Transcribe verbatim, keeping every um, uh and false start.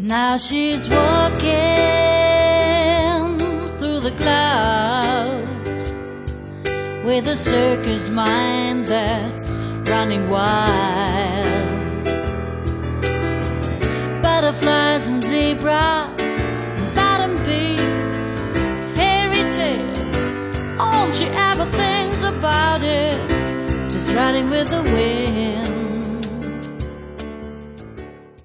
Now she's walking through the clouds with a circus mind that's running wild. Butterflies and zebras, bottom beams, fairy tales. All she ever thinks about is just riding with the